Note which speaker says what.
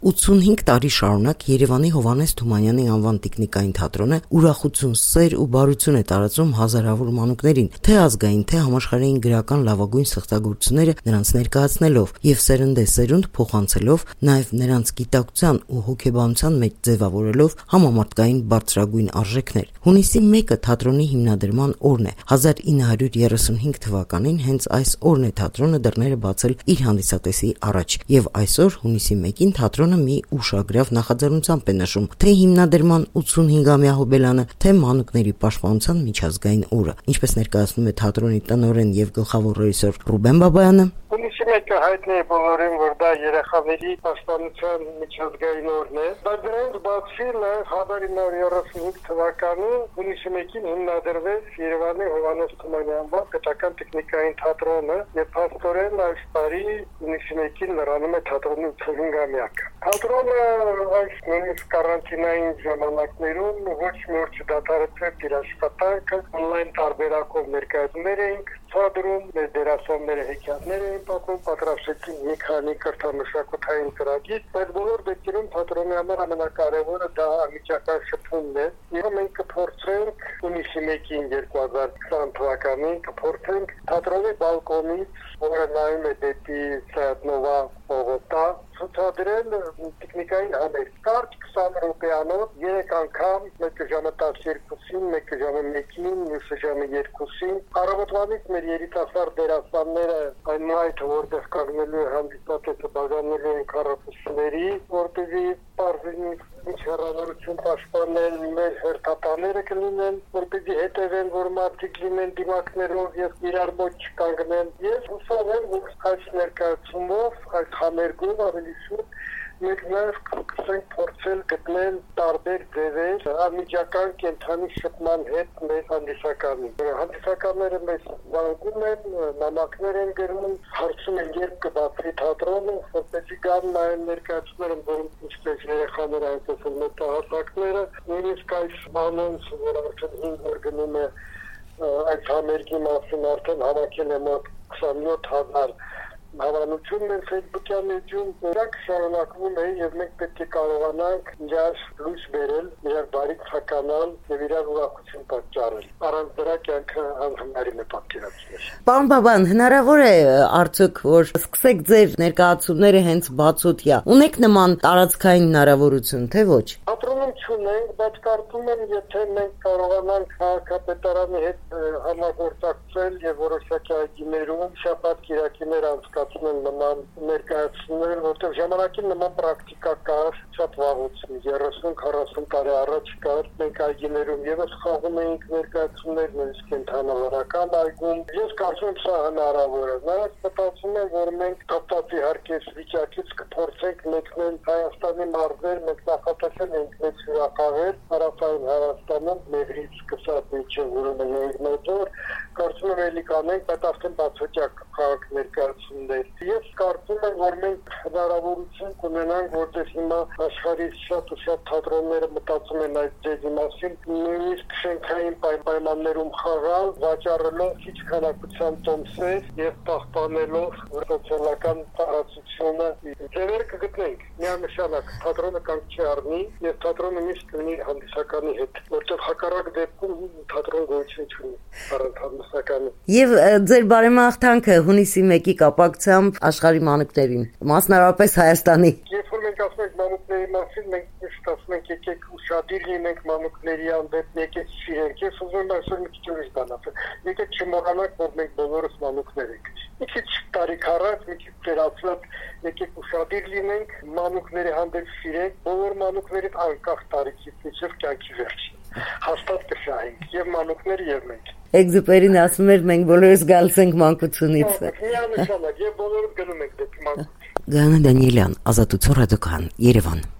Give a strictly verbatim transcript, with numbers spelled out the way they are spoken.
Speaker 1: ութսունհինգ տարի շարունակ Երևանի Հովհաննես Թումանյանի անվան տիկնիկային թատրոնը ուրախություն, սեր ու բարություն է տարածում հազարավոր մանուկներին, թե ազգային, թե համաշխարհային գրական լավագույն ստեղծագործությունները նրանց ներկայացնելով եւ սերնդե սերունդ փոխանցելով, նաեւ նրանց գիտակցության ու հոգեբանության մեջ ձևավորելով համամարտկային բարձրագույն արժեքներ։ Հունիսի մեկը թատրոնի հիմնադրման օրն է։ հազար ինը հարյուր երեսունհինգ թվականին հենց այս օրն է թատրոնը դռները բացել իր հանդիսատեսի առաջ եւ այսօր հունիսի մեկին թատրոնը մի ուշագրավ նախաձեռնությամբ է նշում թե հիմնադրման ութսունհինգամյա հոբելանը, թե մանուկների պաշտպանության միջազգային օրը։ Ինչպես ներկայացնում է թատրոնի տնօրեն եւ գլխավոր ռեժիսոր Ռուբեն Բաբայանը,
Speaker 2: հունիսի մեկը հայտնի է բոլորին, որ դա երեխաների պաշտպանության միջազգային օրն է։ Բայց դրանց բացի հազար ինը հարյուր երեսունհինգ թվականին հունիսի մեկին հիմնադրվեց Երևանի Հովհաննես Թումանյանի անվան պետական տեխնիկային թատրոնը եւ փաստորեն այս տարի հունիսի մեկին լրանում է թատրոնի ութսունհինգամյակը։ Թատրոնը այս նույնիսկ կարանտինային ժամանակներում ոչ մի օր չդադարեցրեց իր աշխատանքը, օնլայն տարբերակով ներկայացումներ էինք ցուցադրում, մեր դերասանները հեքիաթներ էին պատմում, պատրաստեցին մի քանի կրթամշակութային ծրագիր, բայց բոլոր դեպքերում թատրոնի համար ամենակարևորը դա անմիջական շփումն է։ Եվ մենք կփորձենք հունիսի մեկին երկու հազար քսան թվականին կփորձենք թատրոնի բալկոնից, որը նայում է դեպի Սայաթնովա Բողոկտա, ցուցադրել տեխնիկային համեր։ Կարճ քսան րոպեանոց երեք անգամ, մեկը ժամը տասներկուսին, մեկը ժամը մեկին, մյուսը ժամը երկուսին։ Առավոտվանից մեր երիտասարդ դերասանները այնուհետ որտեղ կանգնելու է հանդիսատեսը բաժանելու են քառակուսիների, որտեղի պարզինի ինչ հեռավորություն պաշտպանել, մեր հերթապաները կլինեն, որպեսզի հետևեն, որ մարդիկ լինեն դիմակներով եւ իրար մոտ չկանգնեն։ Ես հուսով եմ, որ այս ներկայացումով, այս համերգով ավելի շուտ մենք նաև կսենք փորձել գտնել տարբեր ձևեր անմիջական կենթանի շփման հետ մեր հանդիսականին։ Հանդիսականները մեզ զանգում են, նամակներ են գրում, հարցում են երբ կբացվի թատրոնը, որպեսզի գան նայեն ներկայացումները, որում ինչպես երեխաները, այնպես էլ մեծահասակները, նույնիսկ այս անոնց, որ արդեն հինգ օր գնում է այս համերգի մասին, արդեն հավաքել է մոտ քսանյոթ հազար հավանություն մեր Facebook-յան էջում դրանք շարունակվում է եւ մենք պետք է կարողանանք իրար լույս բերել, իրար բարիք ցականալ եւ իրար ուրախություն պատճառել։ Առանց դրա կյանքը անհնարին է պատկերացնել։
Speaker 1: Պարոն Բաբան, հնարավոր է արդյոք որ սկսեք ձեր ներկայացումները հենց բացօթյա։ Ունեք նման տարածքային հնարավորություն, թե ոչ։
Speaker 2: Թատրոնում չունենք, բայց կարծում եմ, եթե մենք կարողանանք քաղաքապետարանի հետ համագործակցել եւ որոշակի այգիներում շաբաթ կիրակիներ անցկացնել նման ներկայացումներ, որտեղ ժամանակին նման պրակտիկա կար, շատ վաղուց երեսուն քառասուն տարի առաջ կար, մենք այգիներում եւս խաղում էինք ներկայացումներ, նույնիսկ կենթանավարական այգում։ Ես կարծում եմ սա հնարավոր է։ Նաեւ մտածում եմ, որ մենք կապտացի հարկես վիճակից կփորձենք մեկնել Հայաստանի մարզեր, մենք նախատեսել ենք մեծ հյուրախաղեր հարավային Հայաստանում, Մեղրից սկսած մինչև Ուրումնոյ, կարծում եմ էլի կանենք, բայց արդեն բացօթյա քաղաք ներկայացումներ։ Ես կարծում եմ, որ մենք հնարավորություն կունենանք, որտեղ հիմա աշխարհի շատ ու շատ թատրոնները մտածում են այդ ձեզի մասին, նույնիսկ շենքային պայմաններում խաղալ, վաճառելով քիչ քանակության տոմսեր եւ պահպանելով սոցիալական տարածությունը։ Ձևեր կգտնենք, միանշանակ թատրոնը կանգ չի առնի եւ թատրոնը միշտ կլինի հանդիսականի հետ, որտեղ հակառակ դեպքում թատրոն գոյություն չունի առանց հանդիսականի։
Speaker 1: Եվ ձեր բարեմաղթանքը հունիսի մեկի կապակցությամբ աշխարհի մանուկներին, մասնավորապես Հայաստանի։
Speaker 2: Երբ որ մենք ասում ենք մանուկների մասին, մենք միշտ ասում ենք եկեք ուշադիր լինենք մանուկների հանդեպ, եկեք սիրենք։ Ես ուզում եմ այսօր մի քիչ ուրիշ բան ասել։ Եկեք չմոռանանք, որ մենք բոլորս մանուկներ ենք։ Մի քիչ տարիք առաջ, մի քիչ ծերացած, եկեք ուշադիր լինենք, մանուկների հանդեպ սիրենք, բոլոր մանուկներին անկախ տարիքից մինչև կյանքի վերջին։ Հաստատ կշահենք եւ մանուկները եւ մենք։
Speaker 1: Էքզուպերին ասում էր մենք բոլորս գալիս ենք մանկությունից։
Speaker 2: Միանշանակ եւ բոլորս գնում ենք դեպի մանկություն։
Speaker 1: Գայանե Դանիելյան, Ազատություն ռադիոկայան, Երևան։